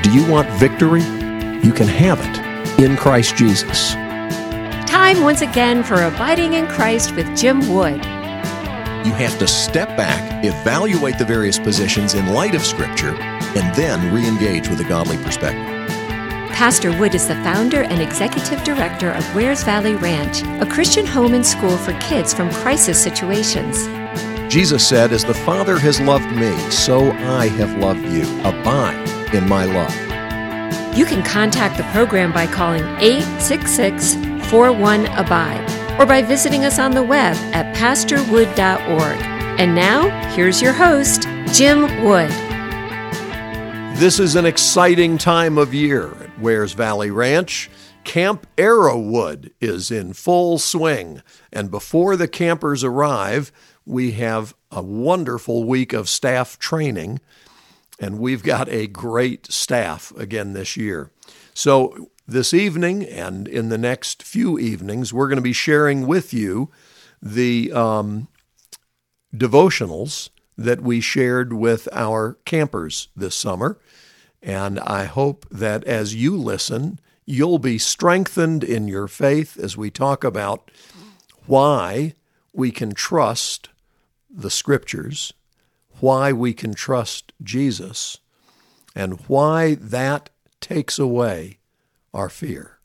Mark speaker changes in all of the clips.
Speaker 1: Do you want victory? You can have it in Christ Jesus.
Speaker 2: Time once again for Abiding in Christ with Jim Wood.
Speaker 1: You have to step back, evaluate the various positions in light of Scripture, and then re-engage with a godly perspective.
Speaker 2: Pastor Wood is the founder and executive director of Wares Valley Ranch, a Christian home and school for kids from crisis situations.
Speaker 1: Jesus said, "As the Father has loved me, so I have loved you. Abide in my love."
Speaker 2: You can contact the program by calling 866-41-ABIDE or by visiting us on the web at pastorwood.org. And now, here's your host, Jim Wood.
Speaker 1: This is an exciting time of year at Wares Valley Ranch. Camp Arrowwood is in full swing, and before the campers arrive, we have a wonderful week of staff training, and we've got a great staff again this year. So this evening and in the next few evenings, we're going to be sharing with you the devotionals that we shared with our campers this summer. And I hope that as you listen, you'll be strengthened in your faith as we talk about why we can trust the Scriptures, why we can trust Jesus, and why that takes away our fear.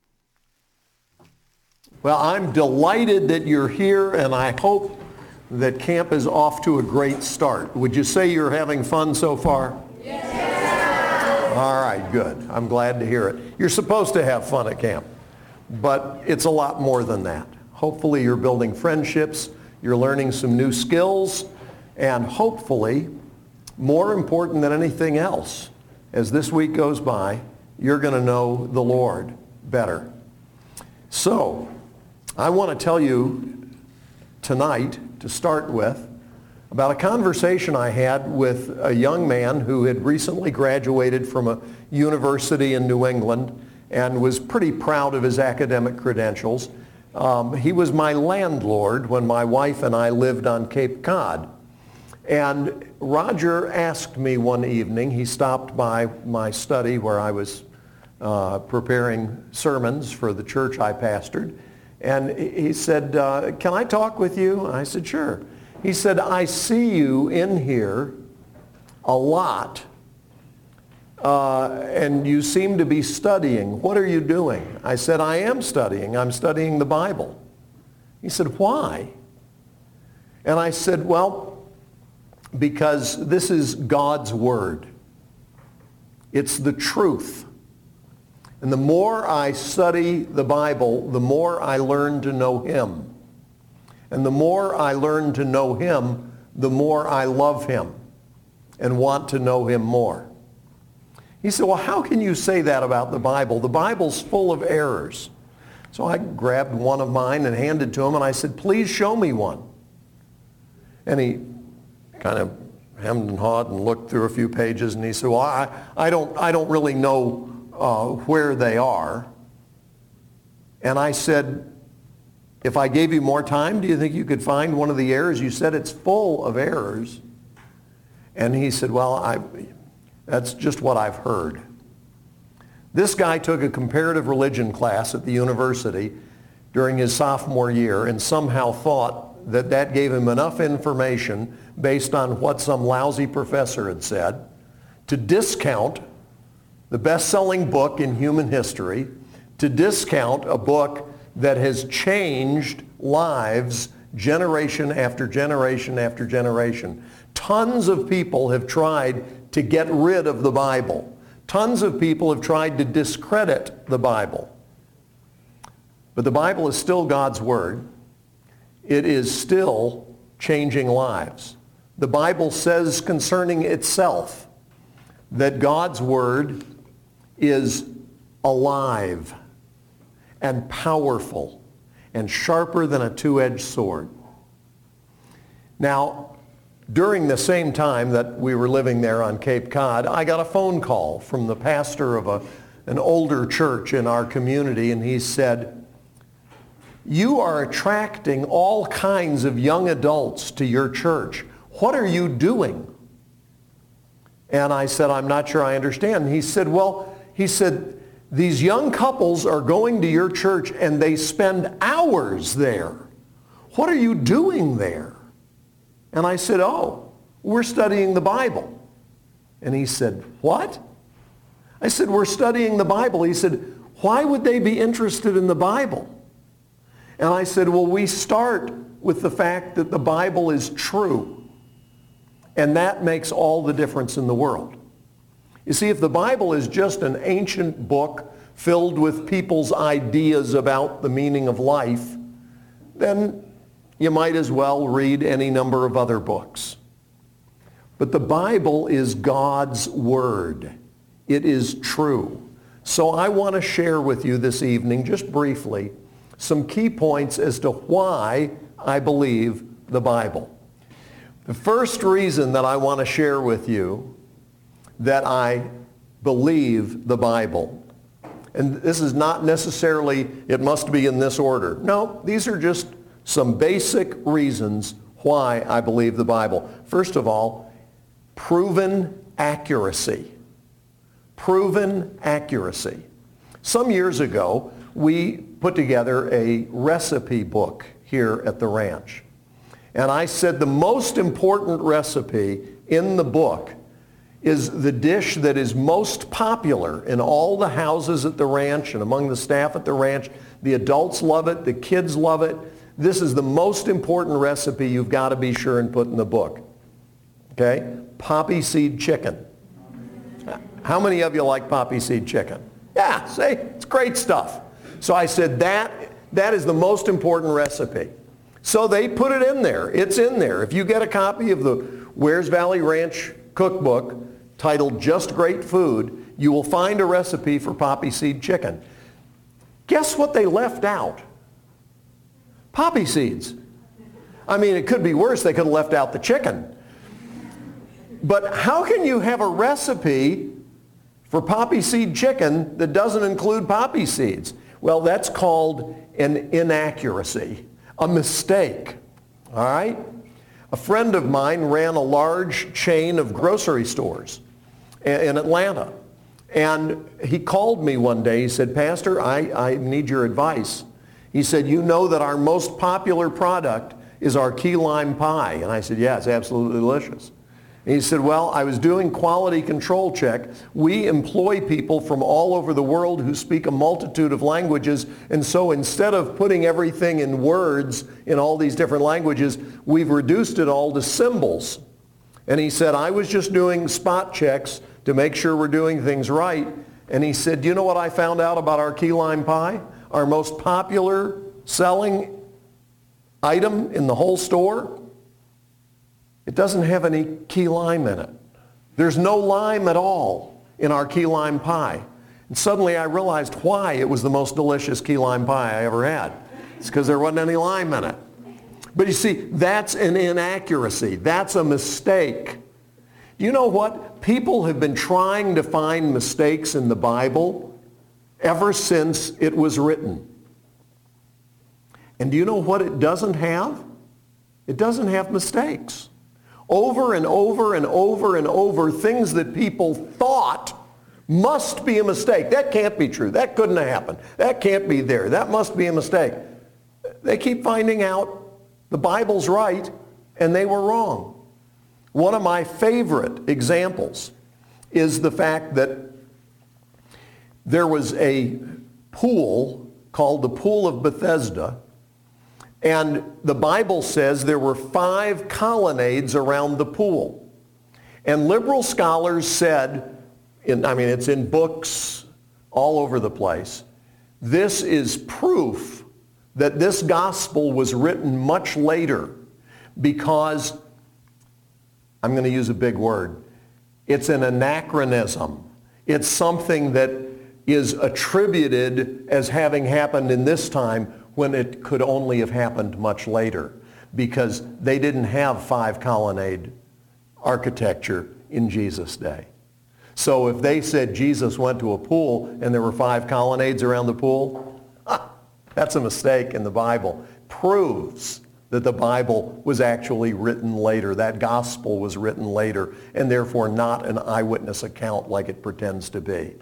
Speaker 1: Well, I'm delighted that you're here, and I hope that camp is off to a great start. Would you say you're having fun so far? Yes. All right, good. I'm glad to hear it. You're supposed to have fun at camp, but it's a lot more than that. Hopefully you're building friendships, you're learning some new skills, and hopefully, more important than anything else, as this week goes by, you're going to know the Lord better. So, I want to tell you tonight, to start with, about a conversation I had with a young man who had recently graduated from a university in New England and was pretty proud of his academic credentials. He was my landlord when my wife and I lived on Cape Cod. And Roger asked me one evening, he stopped by my study where I was preparing sermons for the church I pastored, and he said, "Can I talk with you?" And I said, "Sure." He said, "I see you in here a lot, and you seem to be studying. What are you doing?" I said, "I am studying. I'm studying the Bible." He said, "Why?" And I said, "Well, because this is God's Word. It's the truth. And the more I study the Bible, the more I learn to know Him. And the more I learn to know Him, the more I love Him and want to know Him more." He said, "Well, how can you say that about the Bible? The Bible's full of errors." So I grabbed one of mine and handed it to him, and I said, "Please show me one." And he kind of hemmed and hawed and looked through a few pages, and he said, "Well, I don't really know where they are." And I said, "If I gave you more time, do you think you could find one of the errors? You said it's full of errors." And he said, "Well, that's just what I've heard." This guy took a comparative religion class at the university during his sophomore year and somehow thought that that gave him enough information based on what some lousy professor had said to discount the best-selling book in human history, to discount a book that has changed lives generation after generation after generation. Tons of people have tried to get rid of the Bible. Tons of people have tried to discredit the Bible. But the Bible is still God's Word. It is still changing lives. The Bible says concerning itself that God's Word is alive and powerful and sharper than a two-edged sword. Now, during the same time that we were living there on Cape Cod, I got a phone call from the pastor of an older church in our community, and he said, "You are attracting all kinds of young adults to your church. What are you doing?" And I said, I'm not sure I understand. And he said, these young couples are going to your church and they spend hours there. What are you doing there? And I said, oh, we're studying the Bible. And he said, what? I said, we're studying the Bible. He said, why would they be interested in the Bible? And I said, well, we start with the fact that the Bible is true. And that makes all the difference in the world. You see, if the Bible is just an ancient book filled with people's ideas about the meaning of life, then you might as well read any number of other books. But the Bible is God's Word. It is true. So I want to share with you this evening, just briefly, some key points as to why I believe the Bible. The first reason that I want to share with you that I believe the Bible, and this is not necessarily, it must be in this order. No, these are just some basic reasons why I believe the Bible. First of all, proven accuracy. Proven accuracy. Some years ago, we put together a recipe book here at the ranch. And I said the most important recipe in the book is the dish that is most popular in all the houses at the ranch and among the staff at the ranch. The adults love it. The kids love it. This is the most important recipe you've got to be sure and put in the book. Okay? Poppy seed chicken. How many of you like poppy seed chicken? Yeah, see? It's great stuff. So I said that is the most important recipe. So they put it in there. It's in there. If you get a copy of the Wears Valley Ranch cookbook titled Just Great Food, you will find a recipe for poppy seed chicken. Guess what they left out? Poppy seeds. I mean, it could be worse. They could have left out the chicken. But how can you have a recipe for poppy seed chicken that doesn't include poppy seeds? Well, that's called an inaccuracy, a mistake. All right? A friend of mine ran a large chain of grocery stores in Atlanta. And he called me one day. He said, Pastor, I need your advice. He said, you know that our most popular product is our key lime pie. And I said, yeah, it's absolutely delicious. And he said, well, I was doing quality control check. We employ people from all over the world who speak a multitude of languages. And so instead of putting everything in words in all these different languages, we've reduced it all to symbols. And he said, I was just doing spot checks to make sure we're doing things right. And he said, do you know what I found out about our key lime pie? Our most popular selling item in the whole store? It doesn't have any key lime in it. There's no lime at all in our key lime pie. And suddenly I realized why it was the most delicious key lime pie I ever had. It's because there wasn't any lime in it. But you see, that's an inaccuracy. That's a mistake. You know what? People have been trying to find mistakes in the Bible ever since it was written. And do you know what it doesn't have? It doesn't have mistakes. Over and over and over and over, things that people thought must be a mistake. That can't be true. That couldn't have happened. That can't be there. That must be a mistake. They keep finding out the Bible's right and they were wrong. One of my favorite examples is the fact that there was a pool called the Pool of Bethesda. And the Bible says there were 5 colonnades around the pool. And liberal scholars said, it's in books all over the place, this is proof that this gospel was written much later because, I'm going to use a big word, it's an anachronism. It's something that is attributed as having happened in this time when it could only have happened much later because they didn't have 5 colonnade architecture in Jesus' day. So if they said Jesus went to a pool and there were 5 colonnades around the pool, that's a mistake in the Bible. Proves that the Bible was actually written later. That gospel was written later, and therefore not an eyewitness account like it pretends to be.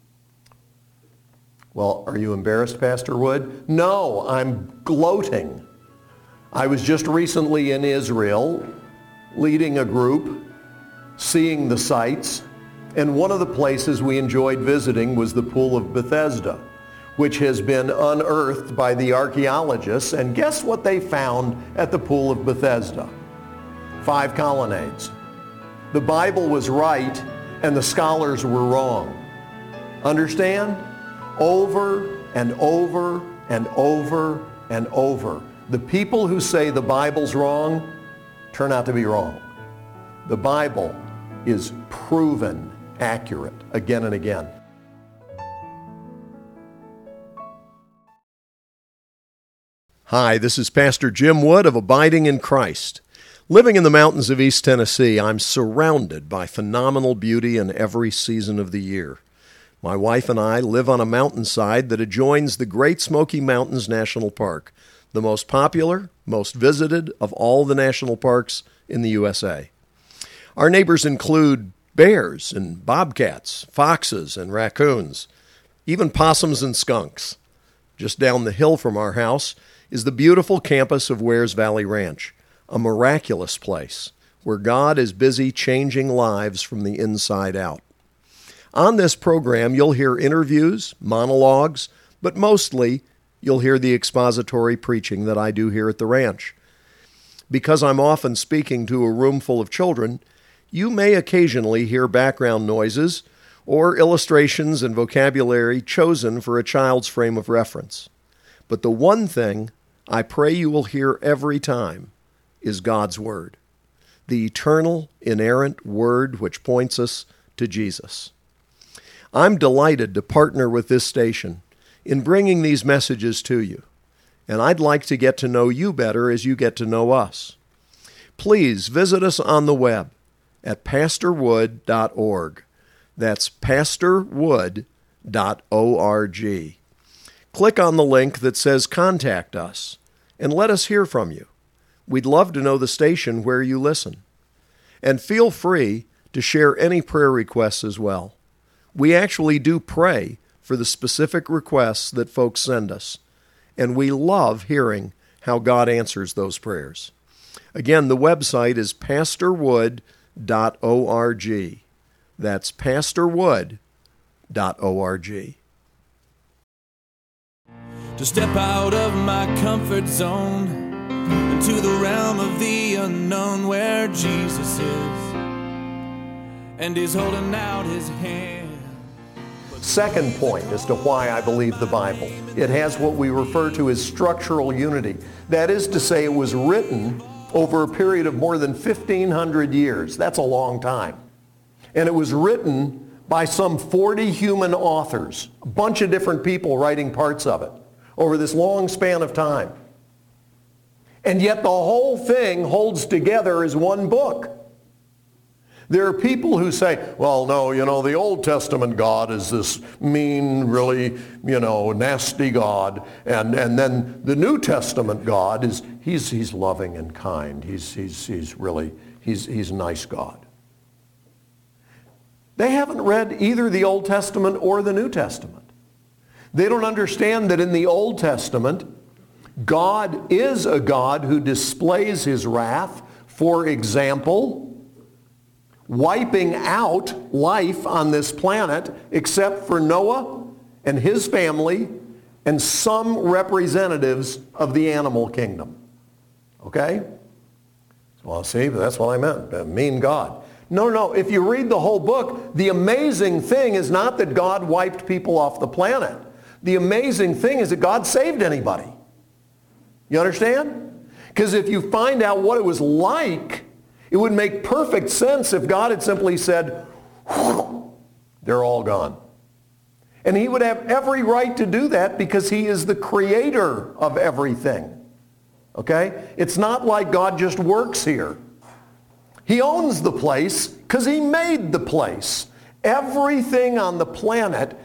Speaker 1: Well, are you embarrassed, Pastor Wood? No, I'm gloating. I was just recently in Israel leading a group, seeing the sights, and one of the places we enjoyed visiting was the Pool of Bethesda, which has been unearthed by the archaeologists. And guess what they found at the Pool of Bethesda? 5 colonnades. The Bible was right and the scholars were wrong. Understand? Over and over and over and over. The people who say the Bible's wrong turn out to be wrong. The Bible is proven accurate again and again. Hi, this is Pastor Jim Wood of Abiding in Christ. Living in the mountains of East Tennessee, I'm surrounded by phenomenal beauty in every season of the year. My wife and I live on a mountainside that adjoins the Great Smoky Mountains National Park, the most popular, most visited of all the national parks in the USA. Our neighbors include bears and bobcats, foxes and raccoons, even possums and skunks. Just down the hill from our house is the beautiful campus of Wears Valley Ranch, a miraculous place where God is busy changing lives from the inside out. On this program, you'll hear interviews, monologues, but mostly you'll hear the expository preaching that I do here at the ranch. Because I'm often speaking to a room full of children, you may occasionally hear background noises or illustrations and vocabulary chosen for a child's frame of reference. But the one thing I pray you will hear every time is God's Word, the eternal, inerrant Word which points us to Jesus. I'm delighted to partner with this station in bringing these messages to you, and I'd like to get to know you better as you get to know us. Please visit us on the web at pastorwood.org. That's pastorwood.org. Click on the link that says Contact Us and let us hear from you. We'd love to know the station where you listen. And feel free to share any prayer requests as well. We actually do pray for the specific requests that folks send us, and we love hearing how God answers those prayers. Again, the website is pastorwood.org. That's pastorwood.org.
Speaker 3: To step out of my comfort zone into the realm of the unknown where Jesus is and He's holding out His hand.
Speaker 1: Second point as to why I believe the Bible. It has what we refer to as structural unity. That is to say, it was written over a period of more than 1,500 years. That's a long time. And it was written by some 40 human authors, a bunch of different people writing parts of it over this long span of time. And yet the whole thing holds together as one book. There are people who say, well, no, the Old Testament God is this mean, really, nasty God. And then the New Testament God is, he's loving and kind. He's a nice God. They haven't read either the Old Testament or the New Testament. They don't understand that in the Old Testament, God is a God who displays His wrath, for example, wiping out life on this planet except for Noah and his family and some representatives of the animal kingdom. Okay? Well, see, that's what I meant. A mean God. No. If you read the whole book, the amazing thing is not that God wiped people off the planet. The amazing thing is that God saved anybody. You understand? Because if you find out what it was like, it would make perfect sense if God had simply said, they're all gone. And He would have every right to do that because He is the creator of everything. Okay? It's not like God just works here. He owns the place because He made the place. Everything on the planet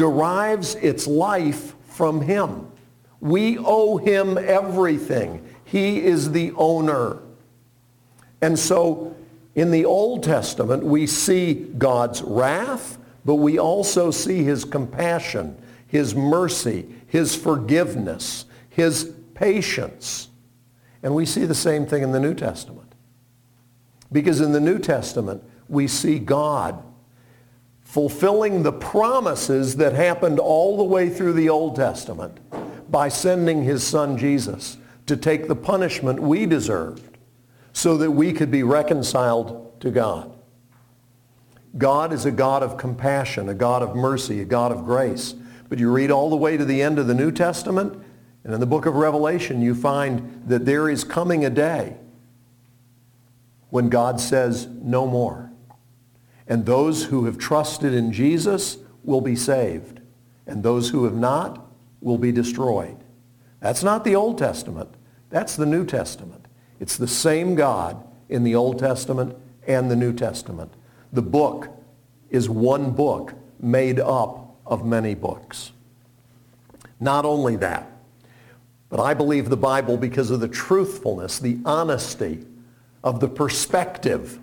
Speaker 1: derives its life from Him. We owe Him everything. He is the owner. And so in the Old Testament, we see God's wrath, but we also see his compassion, his mercy, his forgiveness, his patience. And we see the same thing in the New Testament. Because in the New Testament, we see God fulfilling the promises that happened all the way through the Old Testament by sending his son Jesus to take the punishment we deserved so that we could be reconciled to God. God is a God of compassion, a God of mercy, a God of grace. But you read all the way to the end of the New Testament, and in the book of Revelation, you find that there is coming a day when God says, no more. And those who have trusted in Jesus will be saved. And those who have not will be destroyed. That's not the Old Testament. That's the New Testament. It's the same God in the Old Testament and the New Testament. The book is one book made up of many books. Not only that, but I believe the Bible because of the truthfulness, the honesty of the perspective.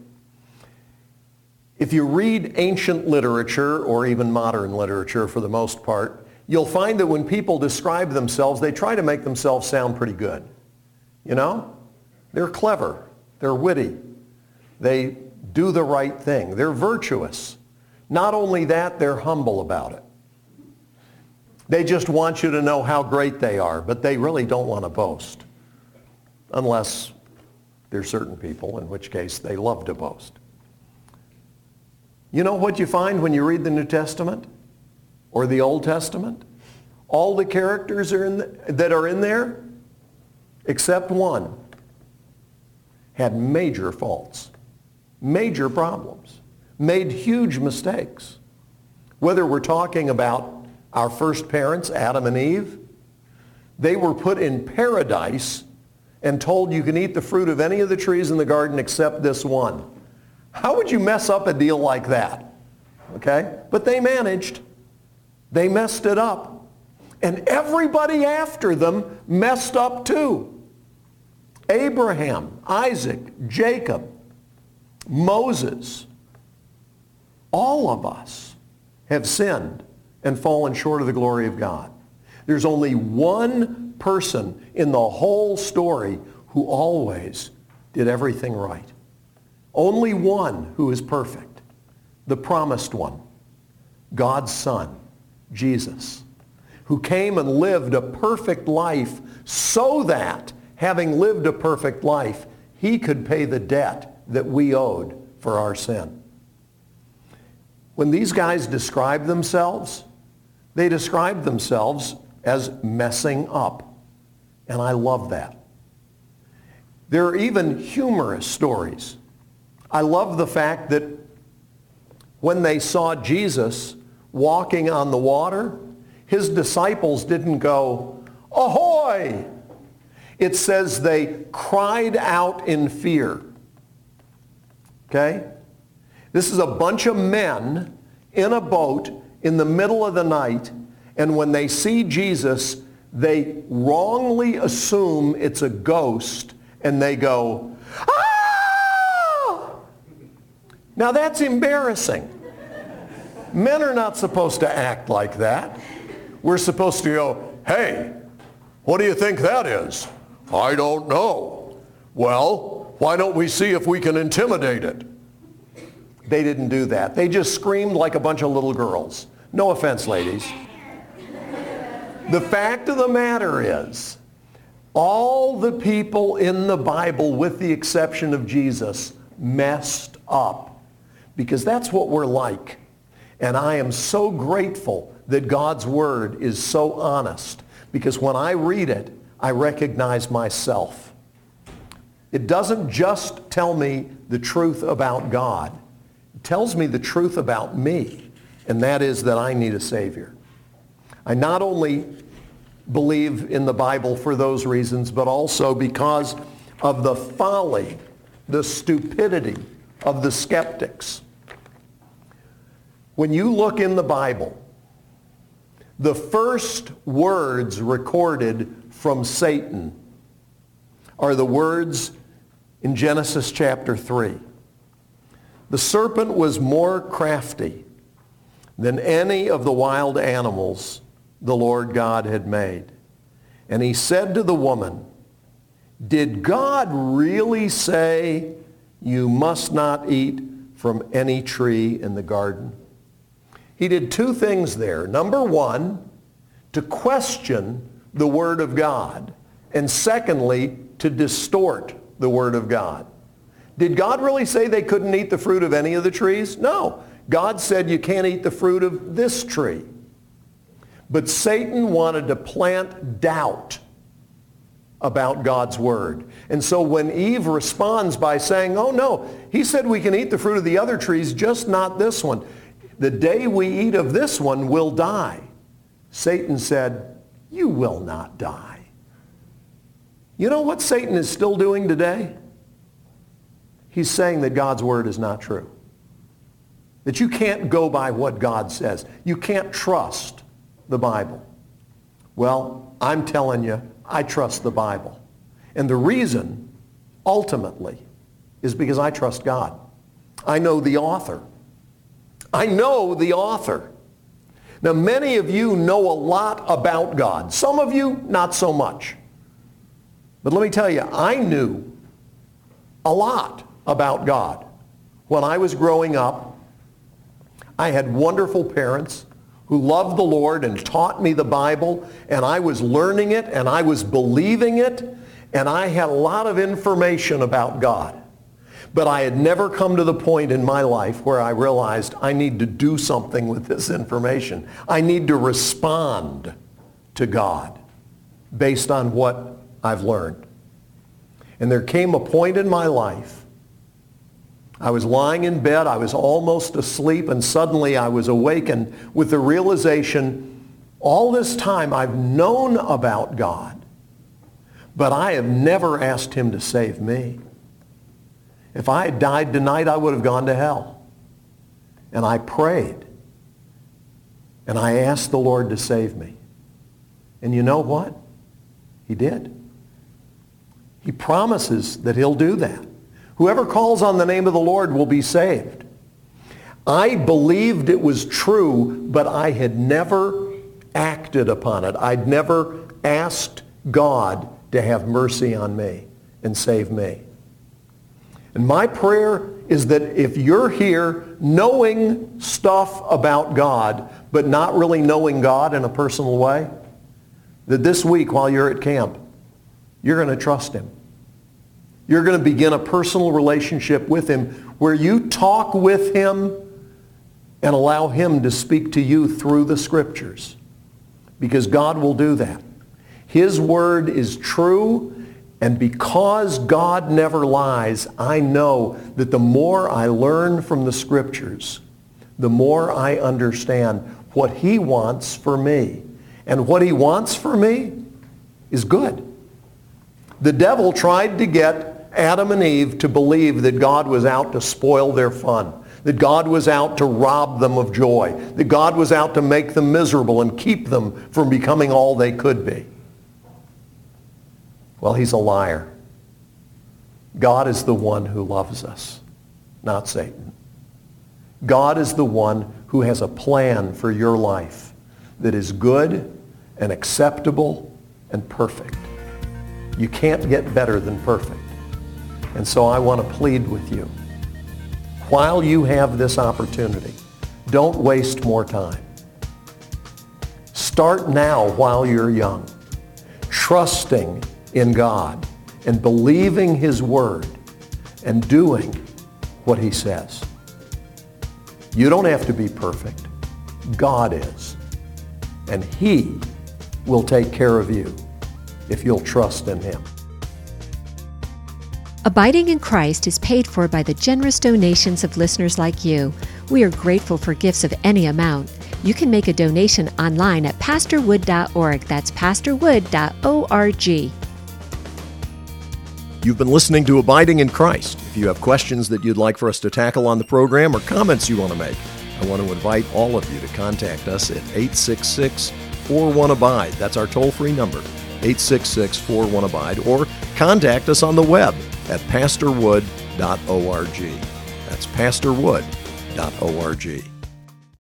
Speaker 1: If you read ancient literature, or even modern literature for the most part, you'll find that when people describe themselves, they try to make themselves sound pretty good. You know? They're clever. They're witty. They do the right thing. They're virtuous. Not only that, they're humble about it. They just want you to know how great they are, but they really don't want to boast. Unless there's certain people, in which case they love to boast. You know what you find when you read the New Testament or the Old Testament? All the characters that are in there, except one, had major faults, major problems, made huge mistakes. Whether we're talking about our first parents, Adam and Eve, they were put in paradise and told you can eat the fruit of any of the trees in the garden except this one. How would you mess up a deal like that? Okay? But they managed. They messed it up. And everybody after them messed up too. Abraham, Isaac, Jacob, Moses, all of us have sinned and fallen short of the glory of God. There's only one person in the whole story who always did everything right. Only one who is perfect, the promised one, God's Son, Jesus, who came and lived a perfect life so that, having lived a perfect life, he could pay the debt that we owed for our sin. When these guys describe themselves, they describe themselves as messing up. And I love that. There are even humorous stories. I love the fact that when they saw Jesus walking on the water, his disciples didn't go, ahoy! It says they cried out in fear. Okay? This is a bunch of men in a boat in the middle of the night, and when they see Jesus, they wrongly assume it's a ghost, and they go, ah! Now that's embarrassing. Men are not supposed to act like that. We're supposed to go, hey, what do you think that is? I don't know. Well, why don't we see if we can intimidate it? They didn't do that. They just screamed like a bunch of little girls. No offense, ladies. The fact of the matter is, all the people in the Bible, with the exception of Jesus, messed up. Because that's what we're like. And I am so grateful that God's Word is so honest. Because when I read it, I recognize myself. It doesn't just tell me the truth about God. It tells me the truth about me. And that is that I need a Savior. I not only believe in the Bible for those reasons, but also because of the folly, the stupidity of the skeptics. When you look in the Bible, the first words recorded from Satan are the words in Genesis chapter 3. The serpent was more crafty than any of the wild animals the Lord God had made. And he said to the woman, "Did God really say you must not eat from any tree in the garden?" He did two things there. Number one, to question the Word of God. And secondly, to distort the Word of God. Did God really say they couldn't eat the fruit of any of the trees? No. God said you can't eat the fruit of this tree. But Satan wanted to plant doubt about God's Word. And so when Eve responds by saying, "Oh no, he said we can eat the fruit of the other trees, just not this one. The day we eat of this one, we'll die." Satan said, "You will not die." You know what Satan is still doing today? He's saying that God's Word is not true. That you can't go by what God says. You can't trust the Bible. Well, I'm telling you, I trust the Bible. And the reason, ultimately, is because I trust God. I know the author. I know the author. Now, many of you know a lot about God. Some of you, not so much. But let me tell you, I knew a lot about God. When I was growing up, I had wonderful parents who loved the Lord and taught me the Bible, and I was learning it, and I was believing it, and I had a lot of information about God. But I had never come to the point in my life where I realized I need to do something with this information. I need to respond to God based on what I've learned. And there came a point in my life, I was lying in bed, I was almost asleep, and suddenly I was awakened with the realization, all this time I've known about God, but I have never asked him to save me. If I had died tonight, I would have gone to hell. And I prayed, and I asked the Lord to save me. And you know what? He did. He promises that he'll do that. Whoever calls on the name of the Lord will be saved. I believed it was true, but I had never acted upon it. I'd never asked God to have mercy on me and save me. And my prayer is that if you're here knowing stuff about God, but not really knowing God in a personal way, that this week while you're at camp, you're going to trust him. You're going to begin a personal relationship with him where you talk with him and allow him to speak to you through the scriptures. Because God will do that. His word is true, and because God never lies, I know that the more I learn from the scriptures, the more I understand what he wants for me. And what he wants for me is good. The devil tried to get Adam and Eve to believe that God was out to spoil their fun, that God was out to rob them of joy, that God was out to make them miserable and keep them from becoming all they could be. Well, he's a liar. God is the one who loves us, not Satan. God is the one who has a plan for your life that is good and acceptable and perfect. You can't get better than perfect. And so I want to plead with you. While you have this opportunity, don't waste more time. Start now while you're young, trusting in God and believing his word and doing what he says. You don't have to be perfect. God is. And he will take care of you if you'll trust in him.
Speaker 2: Abiding in Christ is paid for by the generous donations of listeners like you. We are grateful for gifts of any amount. You can make a donation online at pastorwood.org. That's pastorwood.org.
Speaker 1: You've been listening to Abiding in Christ. If you have questions that you'd like for us to tackle on the program or comments you want to make, I want to invite all of you to contact us at 866-41-ABIDE. That's our toll-free number, 866-41-ABIDE, or contact us on the web at pastorwood.org. That's pastorwood.org.